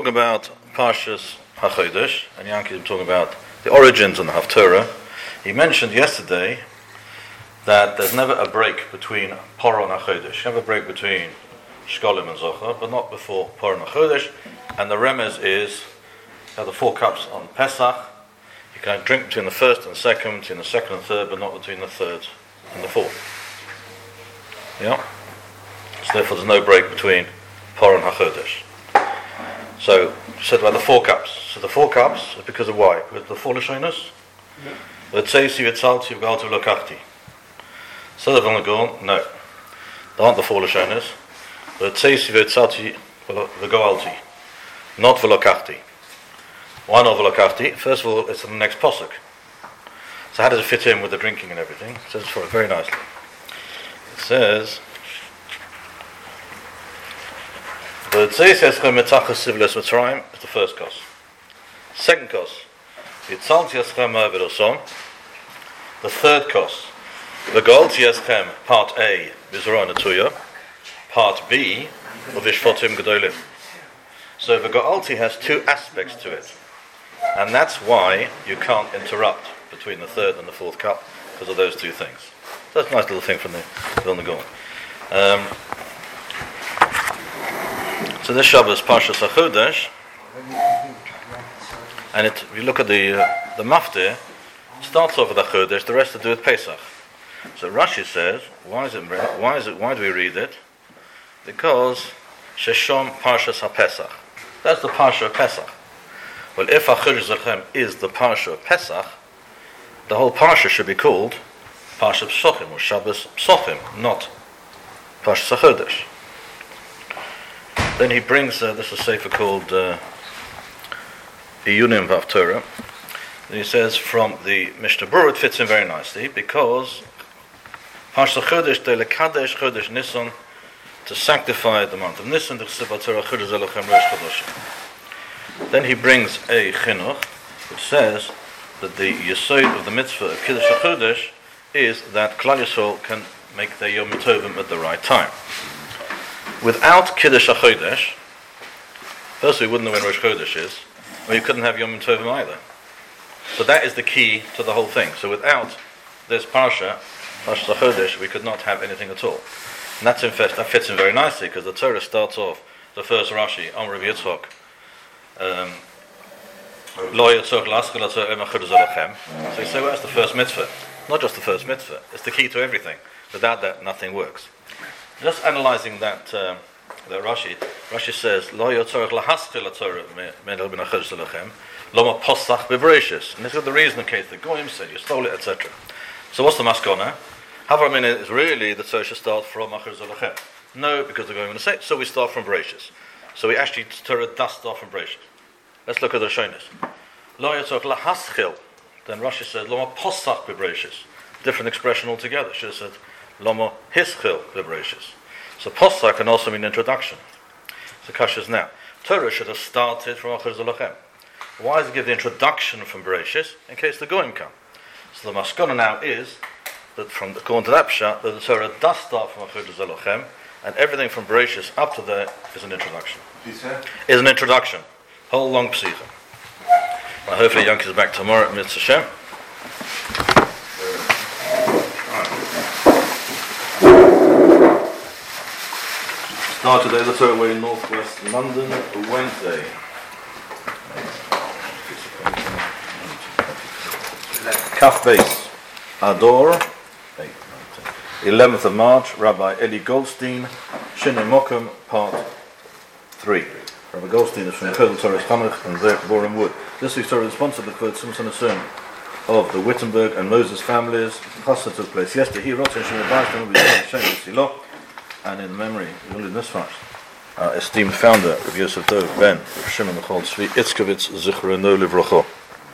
talking about Parshas HaChodesh, and Yankee is talking about the origins and the Haftarah. He mentioned yesterday that there's never a break between Parah and HaChodesh. You have a break between Shkolim and Zochar, but not before Parah and HaChodesh. And the remez is, you have the 4 cups on Pesach. You can drink between the first and second, between the second and third, but not between the third and the fourth. Yeah? So therefore there's no break between Parah and HaChodesh. So, said about the 4 cups. So the 4 cups is because of why? Because of the 4 Lashonos? V'tzeisi v'tzalti v'galti v'lokachti. So they've only gone, no. There aren't the 4 Lashonos. V'tzeisi v'tzalti v'galti. Not v'lokachti. Why not v'lokachti? First of all, it's in the next posuk. So how does it fit in with the drinking and everything? It says for it very nicely. It says, the first cos. Second cos, the third cos, part A, part B, of Ishfotim Gedolim. So the Ga'alti has 2 aspects to it, and that's why you can't interrupt between the third and the fourth cup because of those 2 things. So that's a nice little thing from the Vilna Gaon. So this Shabbos Parshas HaChodesh, and if you look at the Maftir, it starts off with HaChodesh, the rest to do with Pesach. So Rashi says, why do we read it? Because Sheshom Parshas HaPesach. That's the Parsha of Pesach. Well, if HaChodesh Zachem is the Parsha of Pesach, the whole Parsha should be called Parsha Psochim or Shabbos Psochim, not Parshas HaChodesh. Then he brings this is a sefer called Iyunim V'Haftarah. And he says from the Mishnah Berurah, it fits in very nicely because Parshas Chodesh de lekadesh Chodesh Nisan, to sanctify the month of Nisan. Then he brings a chinuch which says that the yesod of the mitzvah of Kiddush HaChodesh is that Klal Yisrael can make their Yom Tovim at the right time. Without Kiddush HaChodesh, first we wouldn't know when Rosh Chodesh is, or you couldn't have Yom Tovim either. So that is the key to the whole thing. So without this Parsha, Parshas HaChodesh, we could not have anything at all. And that fits in very nicely, because the Torah starts off, the first Rashi, Amr of Yitzchok, Lo Yitzchok Laskal Atzor Ema Chodesh Alachem. So you say, well, that's the first mitzvah. Not just the first mitzvah, it's the key to everything. Without that, nothing works. Just analysing that Rashi says, Lo yotzorach lahaschil haTorah me'el ben hachodesh lachem, loma posach bebereshis. And this is the reason in case the goyim said you stole it, etc. So what's the maskona? Havamina is really the Torah should start from hachodesh lachem. No, because the goyim going to say so we start from bereshis. So we actually Torah does start from bereshis. Let's look at the Rishonos. Lo yotzorach lahaschil. Then Rashi says loma posach bebereshis. Different expression altogether. Should have said Lomo hischil liberatius. So posach can also mean introduction. So Kasha's now. Torah should have started from Achodesh Lachem. Why does it give the introduction from Bereshis? In case the Goyim come. So the Maskana now is that according to that pshat, that the Torah does start from Achodesh Lachem, and everything from Bereshis up to there is an introduction. Is an introduction. Whole long psicha. Well, hopefully Yankees are back tomorrow at Mitzvah Shem. Start today, the Torah Way in northwest London, Wednesday. Kaf Beis, Ador, 11th of March, Rabbi Eli Goldstein, Shinei Mokum, part 3. Rabbi Goldstein is from the Kodel Torah Chanukh and Borum Wood. This week's Torah is sponsored by the Simson Asern of the Wittenberg and Moses families. Chassid took place yesterday. He wrote in Shinei Bastan, will be Shem Silo. And in memory, only this much, our esteemed founder, Rav Yosef Dov Ben, Rav Shimon Michal Tzvi Itzkovitz Zichrono Livrocho.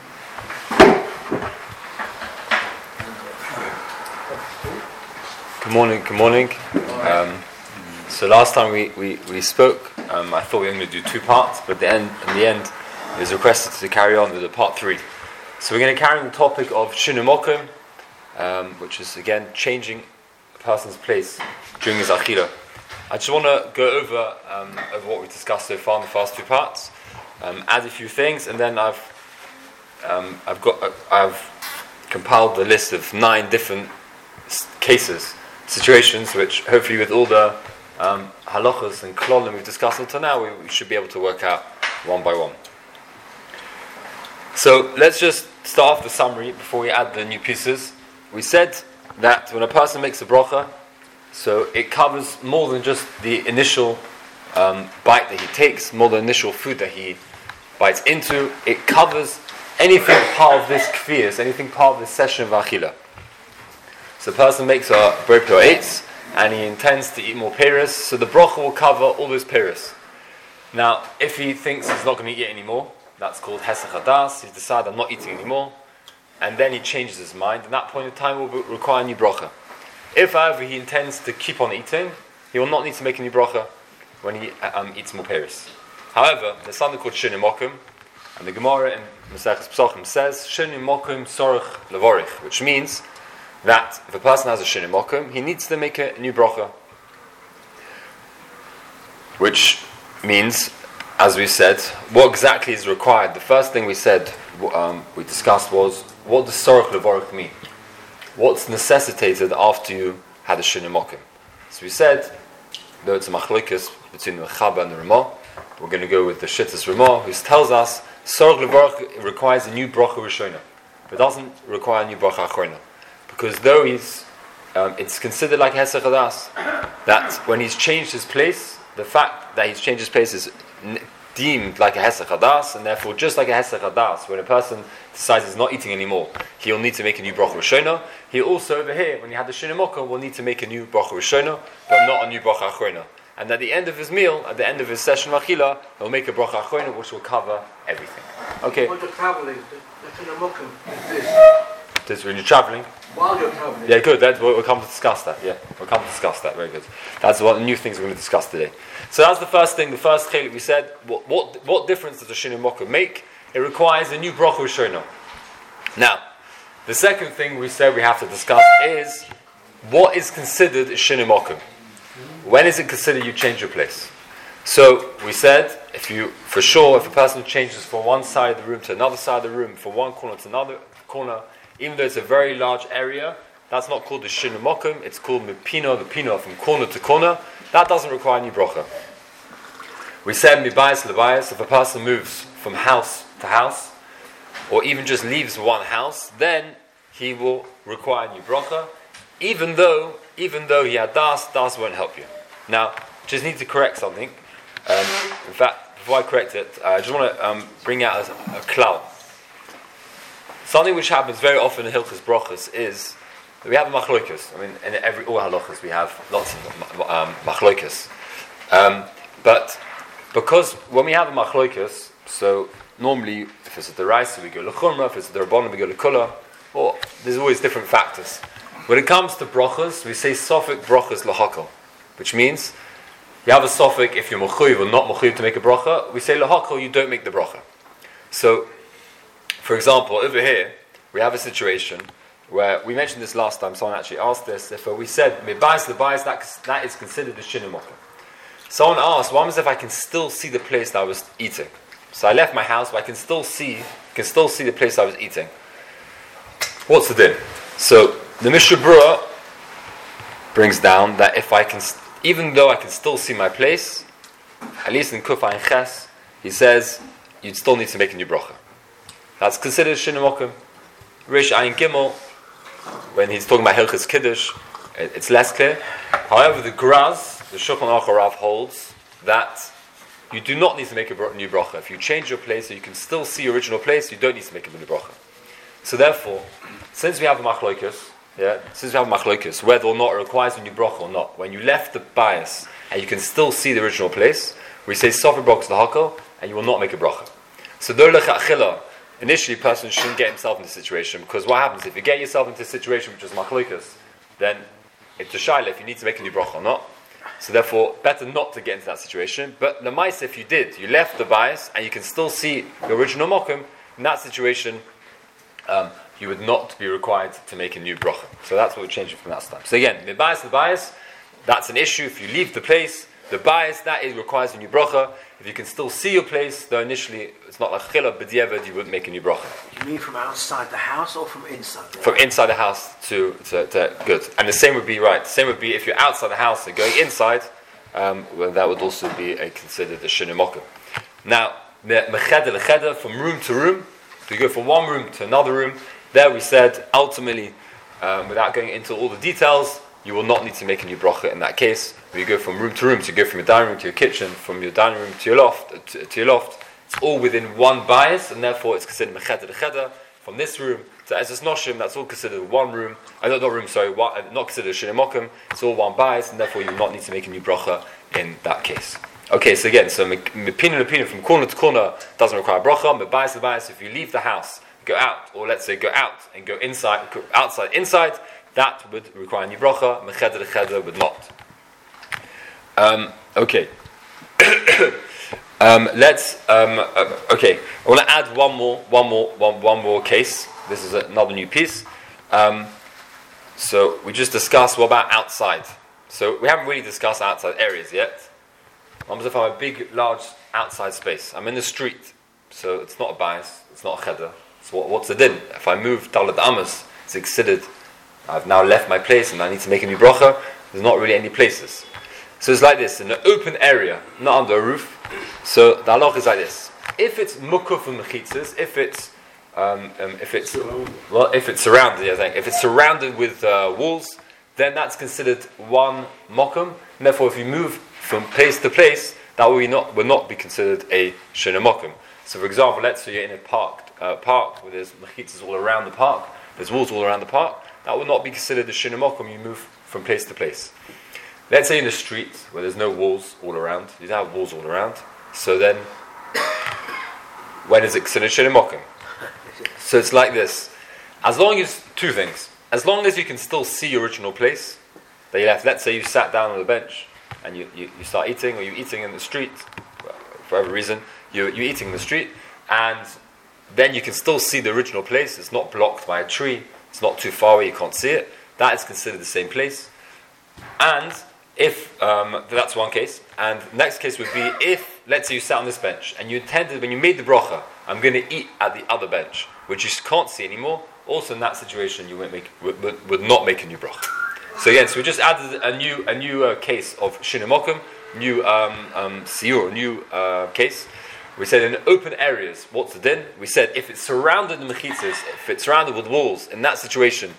Good morning. So last time we spoke, I thought we were going to do 2 parts, but in the end, it was requested to carry on with the part 3. So we're going to carry on the topic of Shinui Mokum, which is again changing a person's place during his Akhila. I just want to go over what we discussed so far in the first 2 parts. add a few things, and then I've compiled the list of 9 different cases, situations, which hopefully with all the halachas and klolim we've discussed until now, we should be able to work out one by one. So let's just start off the summary before we add the new pieces. We said that when a person makes a bracha, so it covers more than just the initial bite that he takes, more than the initial food that he bites into. It covers anything part of this kfiyas, anything part of this session of achila. So the person makes a bread pure eitz, and he intends to eat more peris, so the bracha will cover all those peris. Now, if he thinks he's not going to eat anymore, that's called hesach hadas. He's decided I'm not eating anymore, and then he changes his mind. At that point in time, will require a new bracha. If, however, he intends to keep on eating, he will not need to make a new bracha when he eats more peris. However, there's something called shinui mokum, and the Gemara in Maseches Pesachim says shinui mokum sorach levorich, which means that if a person has a shinui mokum, he needs to make a new bracha. Which means, as we said, what exactly is required? The first thing we said, we discussed, was what does sorach levorich mean? What's necessitated after you had a shinui mokum? So we said, though it's a machlokes between the Chaba and the Ramah, we're going to go with the Shittas Ramah, who tells us sorach levorich requires a new bracha rishona. It doesn't require a new bracha achrona. Because though it's considered like hesach hadas, that when he's changed his place, the fact that he's changed his place is deemed like a hesach hadas, and therefore just like a hesach hadas, when a person decides he's not eating anymore, he'll need to make a new bracha rishona. He also over here, when he had the shinui mokum, will need to make a new bracha rishona, but not a new bracha achrona. And at the end of his meal, at the end of his session of achila, he'll make a bracha achrona, which will cover everything. Okay. When you're traveling, the shinui mokum is this. This when you're traveling. While you're traveling. Yeah, good. We'll come to discuss that. Yeah, we'll come to discuss that. Very good. That's one of the new things we're going to discuss today. So that's the first thing. The first chelik we said. What difference does the shinui mokum make? It requires a new bracha rishona. Now, the second thing we said we have to discuss is what is considered a shinui mokum. When is it considered you change your place? So we said if a person changes from one side of the room to another side of the room, from one corner to another corner, even though it's a very large area, that's not called the shinui mokum, it's called mipino, the pino, from corner to corner. That doesn't require any bracha. We said mibayis lebayis, if a person moves from house to house, or even just leaves one house, then he will require a new bracha, even though he had das won't help you. Now, just need to correct something. In fact, before I correct it, I just want to bring out a klal. Something which happens very often in Hilchos Brachos is that we have a machlokes. I mean, in all halachas we have lots of machlokes. But because when we have a machlokes, so normally if it's a deraisa we go lechumra, if it's a derabbanan we go lekula, or there's always different factors. When it comes to brachos, we say sofik brachos lahakal, which means you have a sofik if you're mechuyev or not mechuyev to make a bracha. We say lahakal, you don't make the bracha. So, for example, over here, we have a situation where, we mentioned this last time, someone actually asked this, if we said, mibayis lebayis, that is considered a shinui mokum. Someone asked, what happens if I can still see the place that I was eating? So I left my house, but I can still see the place I was eating. What's the din? So, the Mishnah Berurah brings down that even though I can still see my place, at least in Kuf Ayin Ches, he says, you'd still need to make a new bracha. That's considered shinui mokum. Rish Ayin Gimel, when he's talking about Hilchos Kiddush, it's less clear. However, the Graz, the Shulchan Aruch Harav, holds that you do not need to make a new bracha. If you change your place so you can still see your original place, you don't need to make a new bracha. So therefore, since we have a machlokes, whether or not it requires a new bracha or not, when you left the bias and you can still see the original place, we say sofer brachos lahakal, and you will not make a bracha. So dolech achila, initially, a person shouldn't get himself into a situation, because what happens if you get yourself into a situation which is machlokes, then it's a shaila if you need to make a new bracha or not. So therefore, better not to get into that situation. But the mice, if you left the bias and you can still see the original mokum, in that situation, you would not be required to make a new bracha. So that's what we're changing from that time. So again, the bias, that's an issue. If you leave the place, The bias, that is requires a new bracha. If you can still see your place, though initially it's not like chila, but diavad, you wouldn't make a new bracha. You mean from outside the house or from inside the From inside the house to good. And the same would be right. The same would be if you're outside the house and going inside, well, that would also be considered a shinimokum. Now, the mecheder lecheder, from room to room, we go from one room to another room. There we said, ultimately, without going into all the details, you will not need to make a new bracha in that case. When you go from room to room, so you go from your dining room to your kitchen, from your dining room to your loft, it's all within one bias, and therefore it's considered mecheder lecheder. From this room to Ezes Noshim, that's all considered one room. Not considered a shinimokum. It's all one bias, and therefore you will not need to make a new bracha in that case. Okay, so again, mepina from corner to corner doesn't require bracha. Mebayis to bias, if you leave the house, go out, or let's say go out and go inside, inside, that would require a new bracha. Mecheder lecheder would not. Okay. Okay. I want to add one more case. This is another new piece. So we just discussed what about outside. So we haven't really discussed outside areas yet. I'm if I'm a big, large outside space. I'm in the street, so it's not a bias, it's not a cheder. So what's the din? If I move Talad Amos, it's considered I've now left my place and I need to make a new bracha. There's not really any places. So it's like this, in an open area, not under a roof. So the halach is like this. If it's mukuf and mechitzas, if it's surrounded, if it's surrounded with walls, then that's considered one mokum. And therefore, if you move from place to place, that will not be considered a shena mokum. So, for example, let's say you're in a park where there's mechitzas all around the park, there's walls all around the park. That will not be considered a shena mokum. You move from place to place. Let's say in the street where there's no walls all around, you don't have walls all around. So then, when is it considered shena mokum? So it's like this. As long as, two things. As long as you can still see your original place that you left. Let's say you sat down on the bench and you start eating, or you're eating in the street, for whatever reason, you're eating in the street, and then you can still see the original place. It's not blocked by a tree. It's not too far away, you can't see it. That is considered the same place. And if, that's one case. And the next case would be if, let's say you sat on this bench and you intended, when you made the bracha, I'm going to eat at the other bench, which you just can't see anymore. Also in that situation, you would not make a new bracha. So again, so we just added a new case of shinamokum, new siur, new case. We said in open areas, what's the din? We said if it's surrounded in mechitzas, if it's surrounded with walls, in that situation,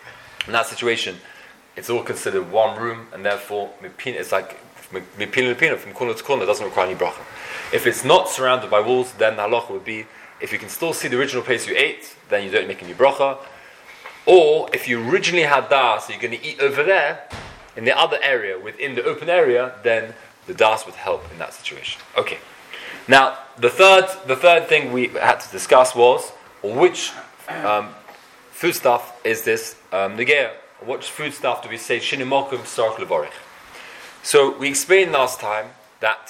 it's all considered one room, and therefore it's like mipina from corner to corner. It doesn't require any bracha. If it's not surrounded by walls, then the halacha would be if you can still see the original place you ate, then you don't make a new bracha. Or if you originally had das, so you're going to eat over there in the other area within the open area, then the das would help in that situation. Okay. Now the third thing we had to discuss was which foodstuff is this negea. Which foodstuff do we say shinimokum sark levarich? So we explained last time that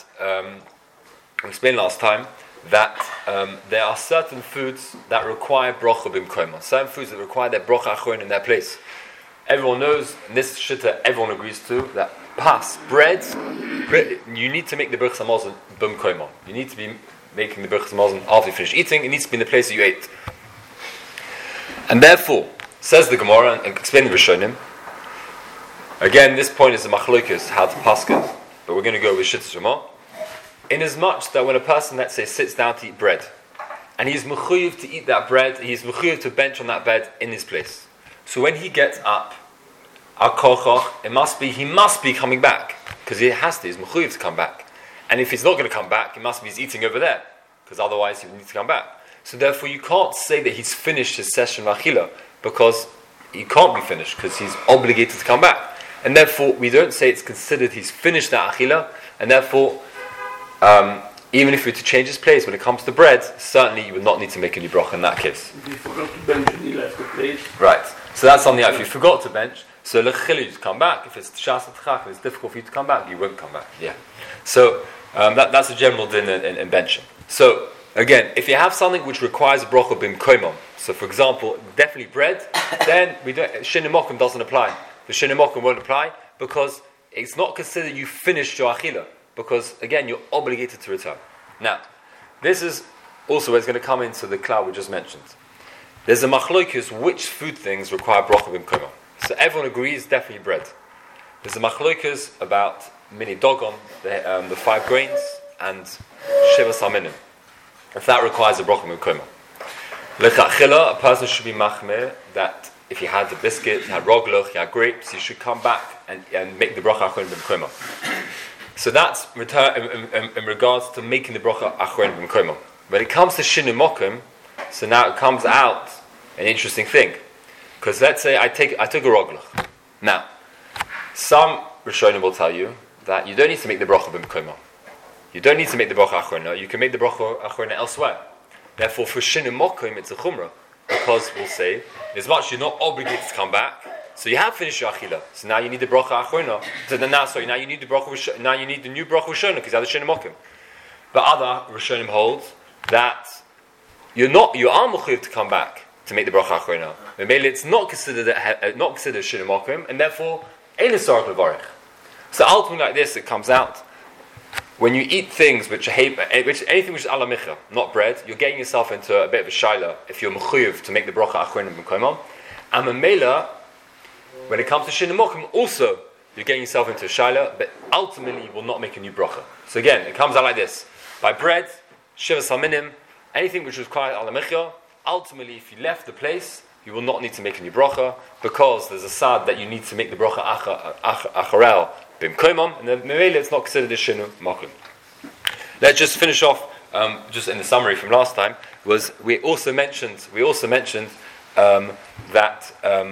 there are certain foods that require bracha b'mkoimah. Certain foods that require their bracha achron in their place. Everyone knows, and this shitta everyone agrees to, that bread, you need to make the bracha hamazon b'mkoimah. You need to be making the bracha hamazon after you finish eating. It needs to be in the place that you ate. And therefore, says the Gemara, and explain the Rishonim. Again, this point is the machlokas, how to paskin, but we're going to go with Shittas Shema. Inasmuch that when a person, let's say, sits down to eat bread, and he's mechuyev to eat that bread, he's mechuyev to bench on that bed in his place. So when he gets up, he must be coming back, because he has to, he's mechuyev to come back. And if he's not going to come back, he's eating over there, because otherwise he would need to come back. So therefore you can't say that he's finished his session of achila, because he can't be finished, because he's obligated to come back. And therefore we don't say it's considered he's finished that achila, and therefore even if you were to change his place when it comes to bread, certainly you would not need to make a new bracha in that case. If you forgot to bench and he left the place. Right. So that's something if you forgot to bench, so lechili to come back. If it's shas atchach, if it's difficult for you to come back, you won't come back. Yeah. So that's a general din in benching. So again, if you have something which requires a bracha b'mkoimah, so for example, definitely bread, then shinimokum doesn't apply. The shinimokum won't apply because it's not considered you finished your achila. because again you're obligated to return. Now, this is also where it's going to come into the cloud we just mentioned. There's a machloikus which food things require bracha b'mkomo. So everyone agrees definitely bread. There's a machloikus about mini dogon, the 5 grains, and shiva saminim. If that requires a bracha b'mkomo. L'chachila, a person should be machmir that if he had a biscuit, he had rogloch, he had grapes, he should come back and make the bracha achron b'mkomo. So that's in regards to making the bracha achron b'mkomo. When it comes to shinu mokum, so now it comes out an interesting thing. Because let's say I took a rogloch. Now, some Rishonim will tell you that you don't need to make the bracha b'mkomo. You don't need to make the bracha achrona. You can make the bracha achrona elsewhere. Therefore, for shinu mokum, it's a chumrah. Because we'll say, as much you're not obligated to come back, so you have finished your achila. So now you need the bracha achrona. So now you need the bracha. Now you need the new bracha rishona because you have the shinu mokum. But other Rishonim hold that you are mechuyev to come back to make the bracha achrona. Maybe it's not considered shinu mokum, and therefore ein esarach levarich. So ultimately, like this, it comes out when you eat things anything which is ala micha, not bread, you're getting yourself into a bit of a shaila if you're mechuyev to make the bracha achrona b'mkomam. And memela, when it comes to shinu mokum, also you're getting yourself into a shaila, but ultimately you will not make a new bracha. So again, it comes out like this: by bread, shiva saminim, anything which requires ala micha, ultimately if you left the place, you will not need to make a new bracha because there's a sad that you need to make the bracha acharel b'mkomam, and then memela it's not considered a shinu mokum. Let's just finish off. Just in the summary from last time was we also mentioned that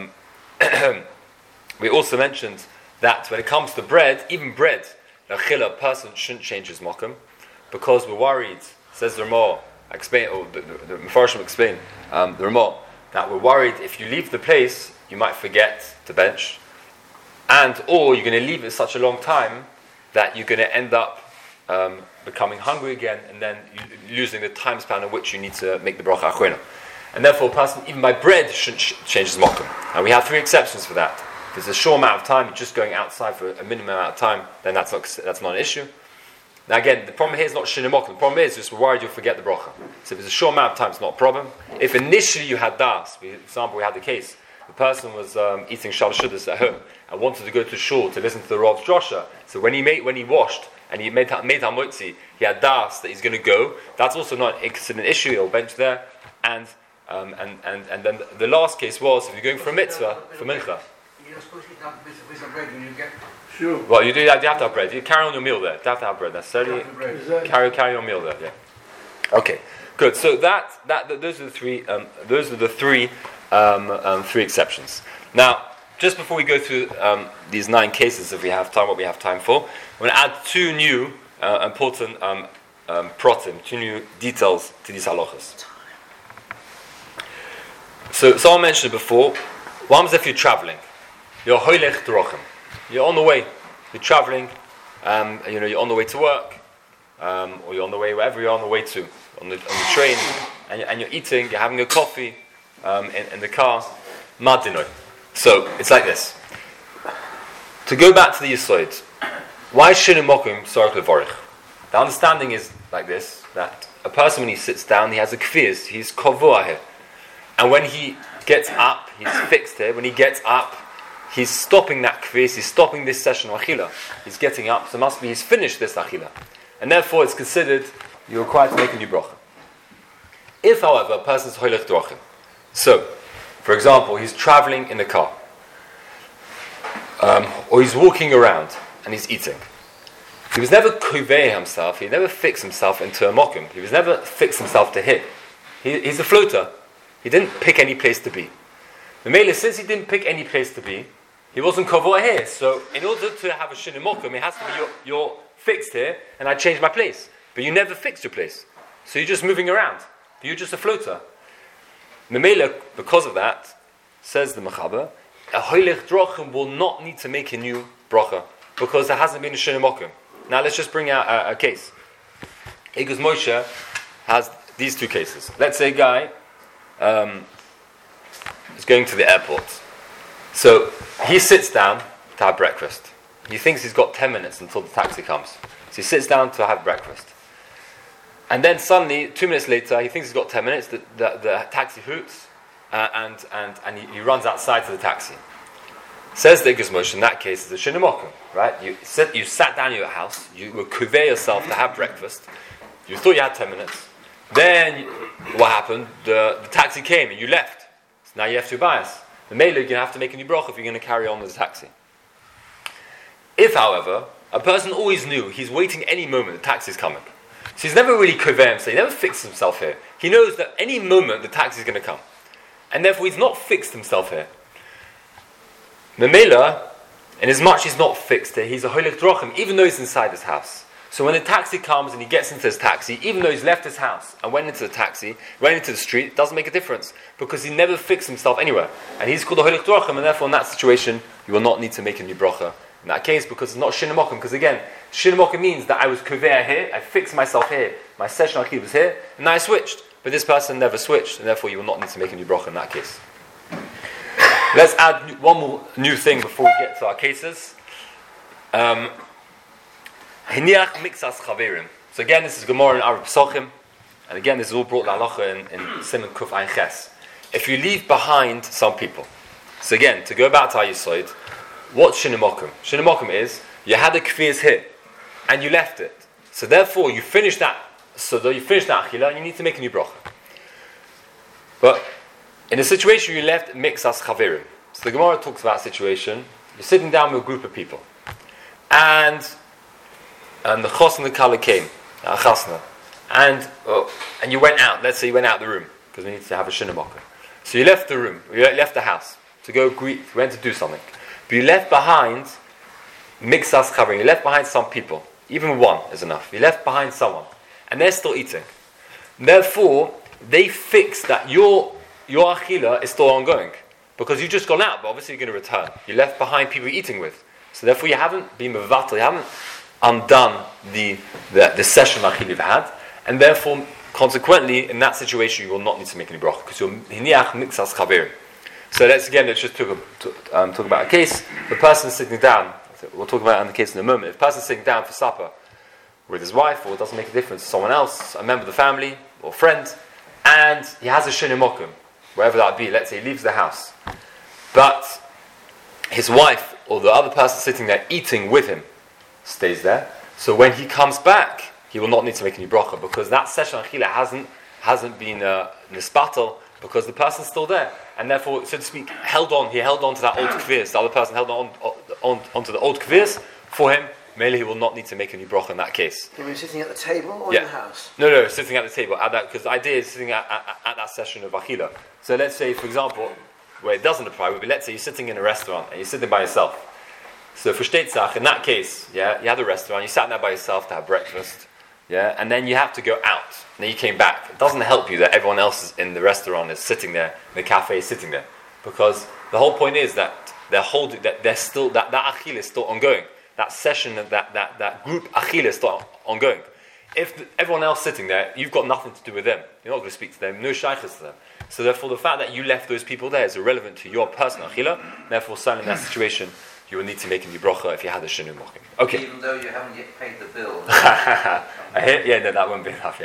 when it comes to bread, even bread, a chila person shouldn't change his mokum because we're worried. Says the Ramah, explain, or the Mefarshim explain the Ramah that we're worried if you leave the place you might forget to bench, or you're going to leave it such a long time that you're going to end up becoming hungry again, and then losing the time span in which you need to make the bracha achrona. And therefore, a person, even by bread, shouldn't change his mokum. And we have 3 exceptions for that. If there's a short amount of time, you're just going outside for a minimum amount of time, then that's not an issue. Now again, the problem here is not shinu mokum. The problem is just we're worried you'll forget the bracha. So if it's a short amount of time, it's not a problem. If initially you had das, for example, we had the case, the person was eating shalosh shudas at home and wanted to go to shul to listen to the Rav's drasha. So when he washed, and he made hamotzi, he had das that he's going to go. That's also not an issue. He'll bench there, and then the last case was if you're going for a mitzvah for mincha. You're supposed to have a piece of bread when you get. Sure. Well, you do that. You have to have bread. You carry on your meal there. You have to have bread. Necessarily carry on meal there. Yeah. Okay. Good. So those are the three. Three exceptions. Now, just before we go through these 9 cases, if we have time, what we have time for, I'm going to add 2 new important protim, 2 new details to these halachas. So, someone mentioned before, one is if you're traveling, you're hoylech drochem, you're on the way, you're traveling, you're on the way to work, or you're on the way wherever you're on the way to, on the train, and you're eating, you're having a coffee in the car, madinoi. So it's like this. To go back to the Yesod, why shinu mokum sarach levarich? The understanding is like this: that a person when he sits down, he has a kfiz, he's kovua here, and when he gets up, he's fixed here. When he gets up, he's stopping that kfiz, he's stopping this session of achila. He's getting up, so must be he's finished this achila, and therefore it's considered you're required to make a new bracha. If, however, a person's hoylech drachim, so, for example, he's traveling in the car, or he's walking around and he's eating. He was never kovei himself. He never fixed himself into a mokum. He was never fixed himself to hit. He's a floater. He didn't pick any place to be. The Mele, since he didn't pick any place to be, he wasn't kovoi here. So, in order to have a shinu mokum, it has to be you're fixed here, and I changed my place. But you never fixed your place, so you're just moving around. You're just a floater. Memela, because of that, says the Mechaber, a hoylech drachim will not need to make a new bracha because there hasn't been a shinu mokum. Now let's just bring out a case. Because Moshe has these 2 cases. Let's say a guy is going to the airport. So he sits down to have breakfast. He thinks he's got 10 minutes until the taxi comes. So he sits down to have breakfast. And then suddenly, 2 minutes later, he thinks he's got 10 minutes, the taxi hoots, and he runs outside to the taxi. Says the Igros Moshe, in that case, it's a Shinamokum, right? You sat down in your house, you were convey yourself to have breakfast, you thought you had 10 minutes, then what happened? The taxi came and you left. So now you have to bias. The mailer, you're going to have to make a new bracha if you're going to carry on with the taxi. If, however, a person always knew he's waiting any moment the taxi's coming, so he's never really convey himself, he never fixed himself here. He knows that any moment the taxi's going to come. And therefore he's not fixed himself here. Memela, in as much he's not fixed here, he's a holik drachim, even though he's inside his house. So when the taxi comes and he gets into his taxi, even though he's left his house and went into the taxi, went into the street, it doesn't make a difference, because he never fixed himself anywhere. And he's called a holik drachim, and therefore in that situation, you will not need to make a new bracha in that case, because it's not shinamokim, because again, shinamokim means that I was kuveh here, I fixed myself here, my session akhi was here, and now I switched. But this person never switched, and therefore you will not need to make a new bracha in that case. Let's add one more new thing before we get to our cases. Hiniach mixas chaverim. So again, this is Gemara in Arab Pesachim, and again, this is all brought la'alacha in Siman Kuf Ein Ches. If you leave behind some people, so again, to go back to our Yisoid, what's shinamokum? Shinamokum is, you had the kfiyas here, and you left it. So therefore, you finish that, achila, and you need to make a new bracha. But in a situation you left mixas chaverim. So the Gemara talks about a situation, you're sitting down with a group of people, and the chos and the kala came, chasna, and you went out. Let's say you went out the room because we need to have a shinamaka. So you left the room, you left the house to go greet, you went to do something, but you left behind mixas chaverim. You left behind some people. Even one is enough. You left behind someone, and they're still eating. Therefore, they fix that your achila is still ongoing, because you've just gone out, but obviously you're going to return. You left behind people you're eating with, so therefore you haven't been mevatel, you haven't undone the session achila you've had, and therefore, consequently, in that situation, you will not need to make any bracha, because you're hiniach mixas chaverim. So let's just talk about a case. The person sitting down. We'll talk about it in the case in a moment. If a person's sitting down for supper with his wife, or it doesn't make a difference, someone else, a member of the family or friend, and he has a shinimokum, wherever that be, let's say he leaves the house, but his wife or the other person sitting there eating with him stays there. So when he comes back, he will not need to make any bracha, because that session achila hasn't been nispatel, because the person's still there, and therefore, so to speak, he held on to that old kviz. The other person held onto the old kviz for him. Mainly, he will not need to make any bracha in that case. You mean sitting at the table or in the house? No, sitting at the table at that, because the idea is sitting at that session of achila. So let's say, for example, where it doesn't apply would be, let's say you're sitting in a restaurant and you're sitting by yourself. So for shteitzach, in that case, you had a restaurant, you sat there by yourself to have breakfast. And then you have to go out. And then you came back. It doesn't help you that everyone else is in the restaurant is sitting there, the cafe is sitting there, because the whole point is that they're still that achil is still ongoing. That session, that group achil is still ongoing. If everyone else sitting there, you've got nothing to do with them. You're not going to speak to them. No shaykhs to them. So therefore, the fact that you left those people there is irrelevant to your personal achila. Therefore, certainly in that situation, you will need to make a new bracha if you had a shinu mochim. Okay. Even though you haven't yet paid the bill. That won't be enough.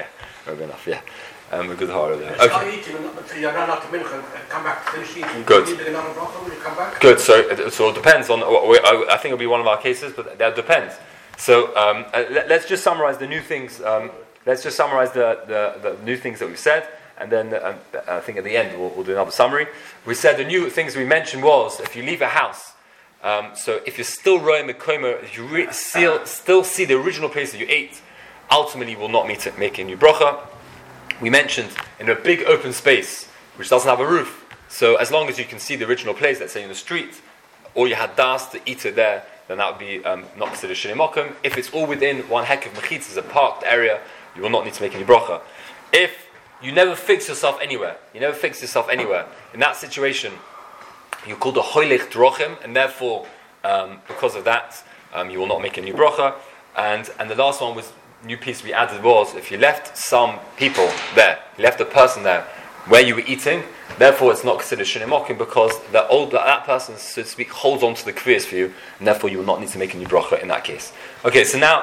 A good heart there. Okay. Start eating until you run out of mincha and come back to finish eating. Good. You need another bracha when you come back. Good. So it depends on. I think it'll be one of our cases, but that depends. So let's just summarize the new things. Let's just summarize the new things that we've said, and then I think at the end we'll do another summary. We said the new things we mentioned was if you leave a house. So if you're still rowing the koma, if you still see the original place that you ate, ultimately you will not make a new bracha. We mentioned in a big open space which doesn't have a roof, so as long as you can see the original place, let's say in the street, or you had das to eat it there, then that would be not considered shinimokum. If it's all within one hek of mechitz, as a parked area, you will not need to make any bracha. If you never fix yourself anywhere, in that situation, you're called a hoilech drochim, and therefore, because of that, you will not make a new bracha. And the last one was, new piece we added was, if you left some people there, you left a person there where you were eating, therefore it's not considered shinimokim, because that person, so to speak, holds on to the kviyas for you, and therefore you will not need to make a new bracha in that case. Okay, so now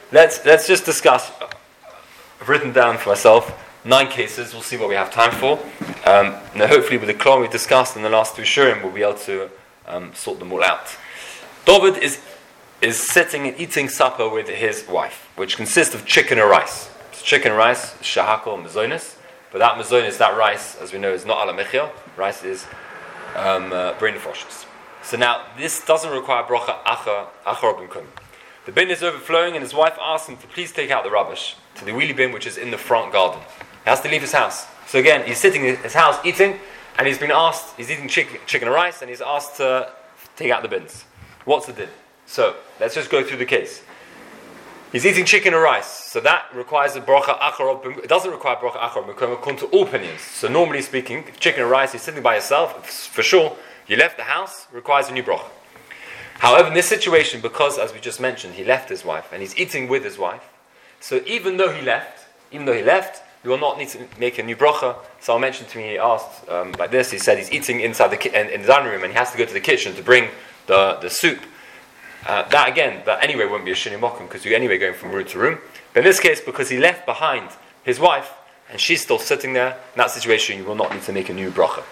let's just discuss. I've written down for myself 9 cases. We'll see what we have time for. Now, hopefully, with the klon we've discussed in the last 2 shurim, we'll be able to sort them all out. David is sitting and eating supper with his wife, which consists of chicken and rice. So chicken and rice, shahakol and mazonis. But that mazonis, that rice, as we know, is not ala mechia. Rice is brain nefashos. So now, this doesn't require bracha achar ben kum. The bin is overflowing, and his wife asks him to please take out the rubbish to the wheelie bin, which is in the front garden. He has to leave his house. So again, he's sitting in his house eating, and he's eating chicken and rice, and he's asked to take out the bins. What's the din? So, let's just go through the case. He's eating chicken and rice, so that requires a bracha achar. It doesn't require bracha achar according to all opinions. So normally speaking, chicken and rice, you're sitting by yourself, for sure, you left the house, requires a new bracha. However, in this situation, because, as we just mentioned, he left his wife, and he's eating with his wife, so even though he left, you will not need to make a new bracha. Someone mentioned to me, he asked like this, he said he's eating inside in the dining room, and he has to go to the kitchen to bring the soup. That anyway won't be a shini mokum, because you're anyway going from room to room. But in this case, because he left behind his wife, and she's still sitting there, in that situation, you will not need to make a new bracha.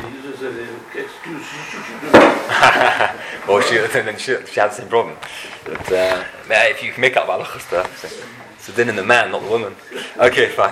Well, she had the same problem. But if you can make up halachas, it's a din in the man, not the woman. Okay, fine.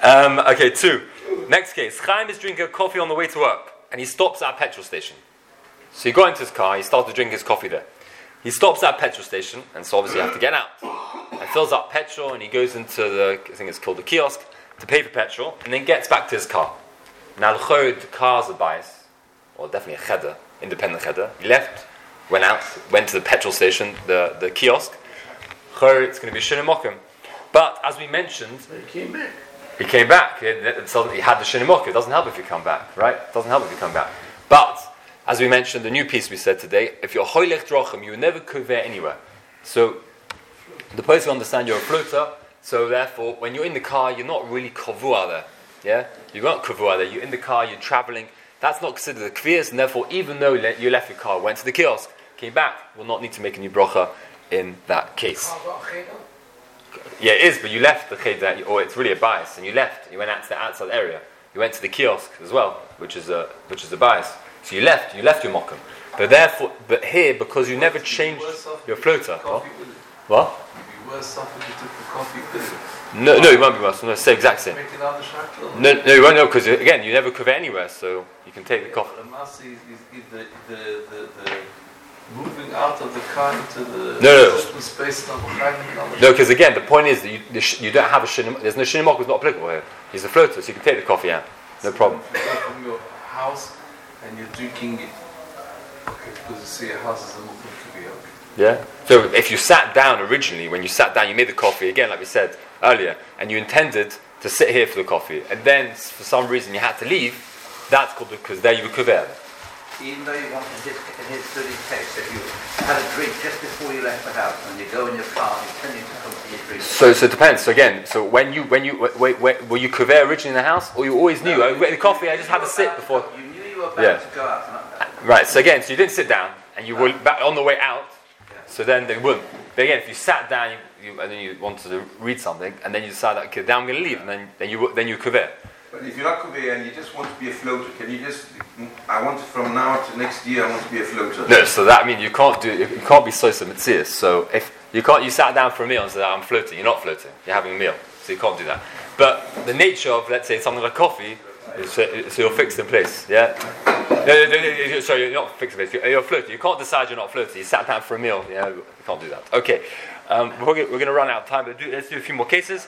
2. Next case. Chaim is drinking coffee on the way to work, and he stops at a petrol station. So he got into his car, he started to drink his coffee there. He stops at a petrol station, and so obviously you have to get out. And fills up petrol, and he goes into I think it's called the kiosk, to pay for petrol, and then gets back to his car. Now, the car's a bias, or definitely a cheder, independent cheder. He left, went out, went to the petrol station, the kiosk. It's going to be shini mokum. But, as we mentioned, he came back. He had the shini mokum. It doesn't help if you come back, right? It doesn't help if you come back. But, as we mentioned, the new piece we said today, if you're hoylech drochem, you never kuveh anywhere. So, the person will understand you're a floater, so therefore, when you're in the car, you're not really kavua there. Yeah? You're not kavua there. You're in the car, you're traveling. That's not considered a kvias, and therefore, even though you left your car, went to the kiosk, came back, will not need to make a new bracha in that case. Yeah, it is, but you left the cheder, or it's really a bias, and you left. You went out to the outside area. You went to the kiosk as well, which is a bias. So you left your mokum. But here, because you never changed your floater. What? It'd be worse off if you took the coffee with it. No, it won't be worse. No, it's the exact same. No, you won't know, because again, you never cover anywhere, so you can take the coffee. The masi is the moving out of the car into the open space. No, because again, the point is that you don't have a shinim. There's no shinim mokum is not applicable here. He's a floater, so you can take the coffee out. No problem. If you go from your house and you're drinking it, because you see a house is a mokum to be okay. Yeah. So if you sat down originally, when you sat down, you made the coffee again, like we said earlier, and you intended to sit here for the coffee, and then for some reason you had to leave. That's called because there you were kuver. Even though you want to in his study text, if you had a drink just before you left the house, and you go in your car, intending to come to your drink. So it depends. So again, so when you were you kuver originally in the house, or you always knew? I the coffee. I just had to sit before. You knew you were about to go out. Right. So again, so you didn't sit down, and you were back on the way out. So then they wouldn't. But again, if you sat down and then you wanted to read something, and then you decided, okay, now I'm going to leave, and then you kuver. But if you're not kuver and you just want to be a floater, can you just? I want to, from now to next year, I want to be a floater. No, so that means you can't be soisa mitzias. So if you sat down for a meal and said, I'm floating. You're not floating. You're having a meal, so you can't do that. But the nature of, let's say, something like coffee, so you're fixed in place. Yeah. No, sorry, you're not fixed in place. You're a floater. You can't decide you're not floating. You sat down for a meal. Yeah, you can't do that. Okay. We're going to run out of time, but let's do a few more cases.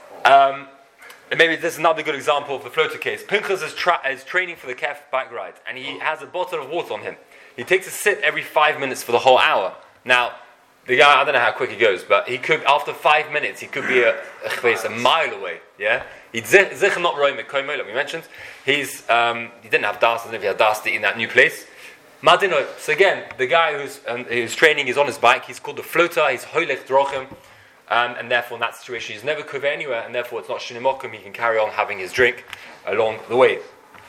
And maybe this is another good example of the floater case. Pinchas is training for the kef bike ride, and he has a bottle of water on him. He takes a sip every 5 minutes for the whole hour. Now, the guy, I don't know how quick he goes, but he could, after 5 minutes, he could be a mile away. Yeah, we mentioned he didn't have das. I don't know if he had das to eat in that new place. Madino. So again, the guy who's training is on his bike. He's called the floater. He's hoylech drochem. And therefore, in that situation, he's never kuver anywhere, and therefore, it's not shinimokum. He can carry on having his drink along the way.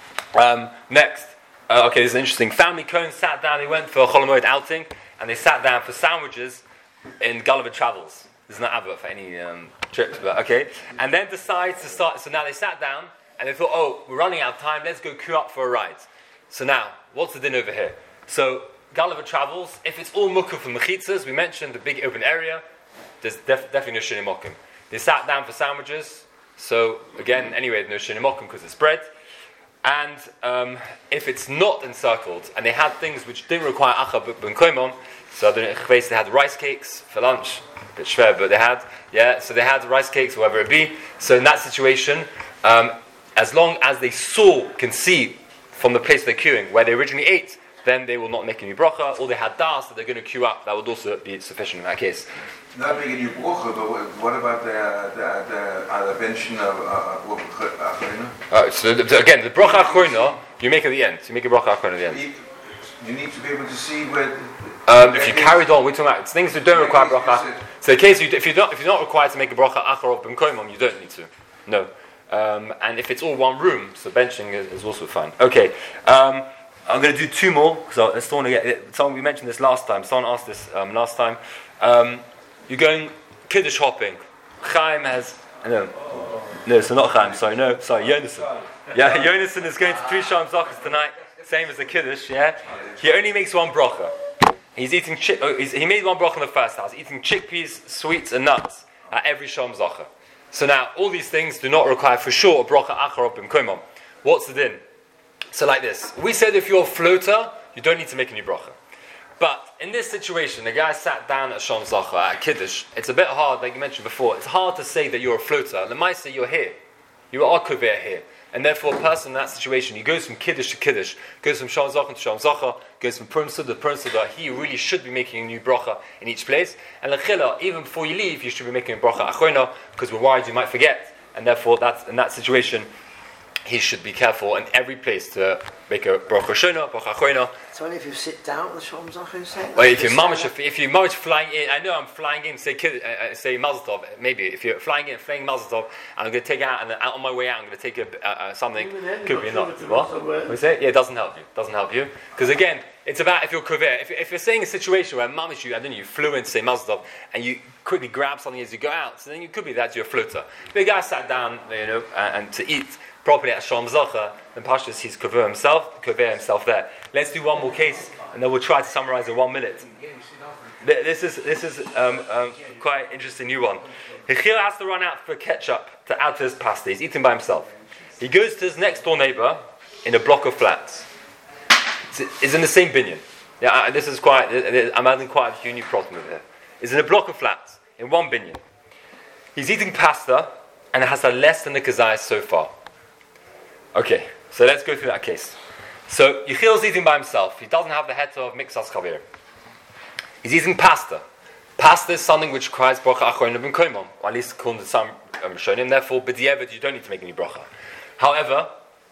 Next, this is interesting. Family Cohen sat down. They went for a Chol Hamoed outing, and they sat down for sandwiches in Gulliver Travels. There's no advert for any trips, but okay. And then decides to start. So now they sat down and they thought, oh, we're running out of time. Let's go queue up for a ride. So now, what's the din over here? So Gulliver travels. If it's all mukah for mechitzas, we mentioned the big open area. There's definitely no shini mokum. They sat down for sandwiches. So again, anyway, no shini mokum because it's bread. And if it's not encircled, and they had things which didn't require acha ben koimon, so they had rice cakes for lunch, a bit schwer, but they had, so they had rice cakes, whatever it be. So in that situation, as long as they can see from the place they're queuing where they originally ate, then they will not make any bracha, or they had das that they're going to queue up, that would also be sufficient in that case. Not making any bracha, but what about the invention of achroina? So again, the bracha achroina, you make at the end. You make a bracha achroina at the end. You need to be able to see where... if you carried on, we're talking about things that don't require bracha. So in case if you're not required to make a bracha achar ben koimon, you don't need to. No. And if it's all one room, so benching is also fine. Okay. I'm going to do two more. So someone we mentioned this last time. Someone asked this last time. You're going kiddush hopping. Chaim has no, so not Chaim. Sorry, Yonason. Yeah, Yonason is going to 3 Shalom Zachas tonight. Same as the kiddush. Yeah, he only makes one bracha. He's eating he made one bracha in the first house, eating chickpeas, sweets, and nuts at every Shalom Zacha. So now all these things do not require for sure a bracha achar b'm koimon. What's the din? So like this, we said if you're a floater, you don't need to make any bracha. But in this situation, the guy sat down at Shalom Zacha at Kiddush. It's a bit hard, like you mentioned before. It's hard to say that you're a floater. The might say you're here. You are kover here. And therefore, a person in that situation, he goes from Kiddush to Kiddush, goes from Shalom Zacha to Shalom Zacha, goes from Purim Suda to Purim Suda. He really should be making a new bracha in each place. And l'chila, even before you leave, you should be making a bracha achroina, because we're worried you might forget. And therefore, in that situation, he should be careful in every place to make a bracha shona, bracha achroina. So only if you sit down at the Shalom Zacha, well, if you're mamish flying in, I know I'm flying in, say Mazel Tov, maybe if you're flying Mazel Tov, and I'm going to take out, and out on my way out, I'm going to take something. Could be not. What? We say? Yeah, it doesn't help you. Doesn't help you because again, it's about if you're kover. If you're saying a situation where mamish you flew in to say Mazel Tov, and you quickly grab something as you go out, so then you could be that you're a floater. The guy sat down, and to eat properly at Shalom Zacha, then Pashtus he's kover himself there. Let's do one more case, and then we'll try to summarize in 1 minute. This is quite interesting new one. Hichil has to run out for ketchup to add to his pasta. He's eating by himself. He goes to his next door neighbor in a block of flats. It's in the same binyan. Yeah, this is I'm adding quite a unique problem with it. It's in a block of flats in one binyan. He's eating pasta, and it has a less than the kazayas so far. Okay, so let's go through that case. So Yechiel's eating by himself. He doesn't have the heter of mixas chavir. He's eating pasta. Pasta is something which requires bracha achroina ben koimon, or at least according to some Rishonim. Therefore, b'diavad you don't need to make any bracha. However,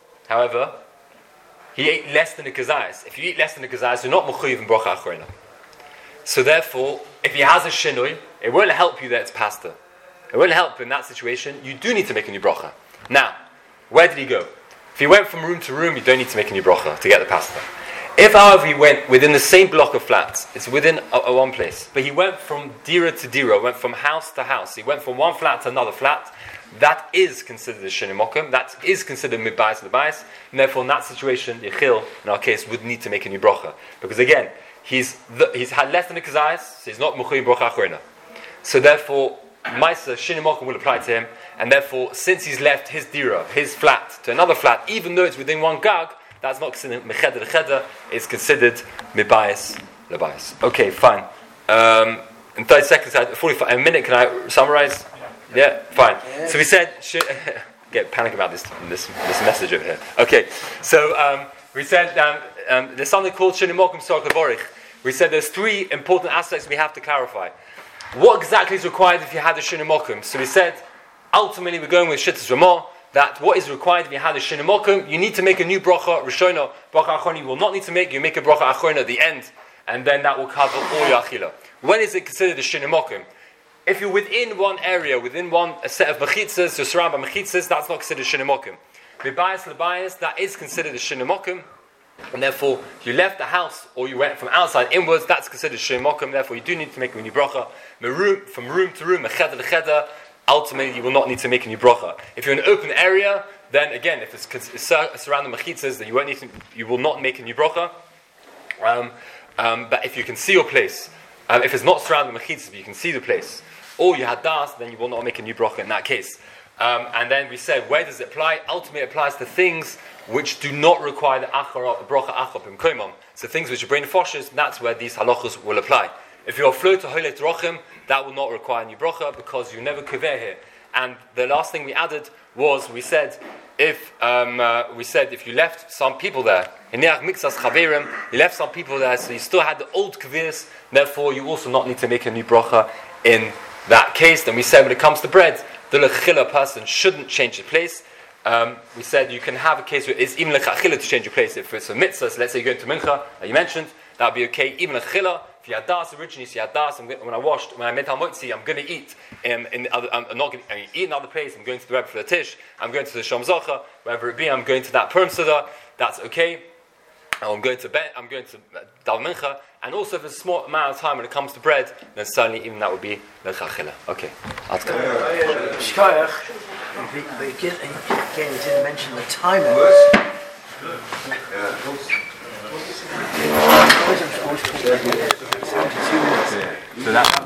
he ate less than the kazayas. If you eat less than the kazayas, you're not mechuyev in bracha achroina. So therefore, if he has a shinui, it won't help you that it's pasta. It won't help in that situation. You do need to make a new bracha. Now, where did he go? If he went from room to room, you don't need to make a new bracha to get the pasta. If, however, he went within the same block of flats, it's within a one place, but he went from dira to dira, went from house to house, he went from one flat to another flat, that is considered a shini mokum, that is considered midbayis lebayis, and therefore in that situation, Yechiel, in our case, would need to make a new bracha. Because again, he's had less than a kazayas, so he's not mechuyev bracha achroina. So therefore, Maisa, shini mokum will apply to him, and therefore, since he's left his dira, his flat, to another flat, even though it's within one gag, that's not considered mecheder lecheder, it's considered mibayis lebayis. Okay, fine. In 30 seconds, 45, a minute, can I summarize? Yeah, fine. Yeah. So we said, get panic about this message over here. Okay, so we said there's something called shini mokum sorach levorich. We said there's 3 important aspects we have to clarify. What exactly is required if you had a shini mokum? So we said, ultimately we're going with shittas Ramah, that what is required if you had a shini mokum, you need to make a new bracha, rishona, bracha achroina you will not need to make, you make a bracha achroina at the end, and then that will cover all your achila. When is it considered a shini mokum? If you're within one area, within a set of mechitzas, you're surrounded by mechitzas, that's not considered shini mokum. Mibayis lebayis, that is considered a shini mokum. and therefore you left the house or you went from outside inwards, that's considered shemokum, therefore you do need to make a new bracha. From room to room, cheder to cheder, ultimately you will not need to make a new bracha. If you're in an open area, then again, if it's surrounding mechitzas, then you will not make a new bracha. But if you can see your place, if it's not surrounding mechitzas, but you can see the place, or you had das, then you will not make a new bracha in that case. And then we said, where does it apply? Ultimately, it applies to things which do not require the bracha achar b'mkoimam. So things which are brain foshes, that's where these halachos will apply. If you're afloat to holet rochim, that will not require a new bracha because you never kaveh here. And the last thing we added was we said if you left some people there, you left some people there, so you still had the old kavirs, therefore you also not need to make a new bracha in that case. Then we said when it comes to bread, the lechila person shouldn't change the place. We said you can have a case where it's even lechila to change your place. If it's a mitzvah, so let's say you're going to mincha, that you mentioned, that would be okay. Even lechila, if you had das originally, so you had das, when I made halmotzi, I'm going to eat I'm not going to eat in another place. I'm going to the Rebbe for the tish. I'm going to the Shom Zocha, wherever it be. I'm going to that Purim Suda. That's okay. I'm going to bed. I'm going to Dal Mincha. And also, if it's a small amount of time when it comes to bread, then certainly even that would be lechachila. Okay, let's go. Shkoyach, but again, you didn't mention the timing. So that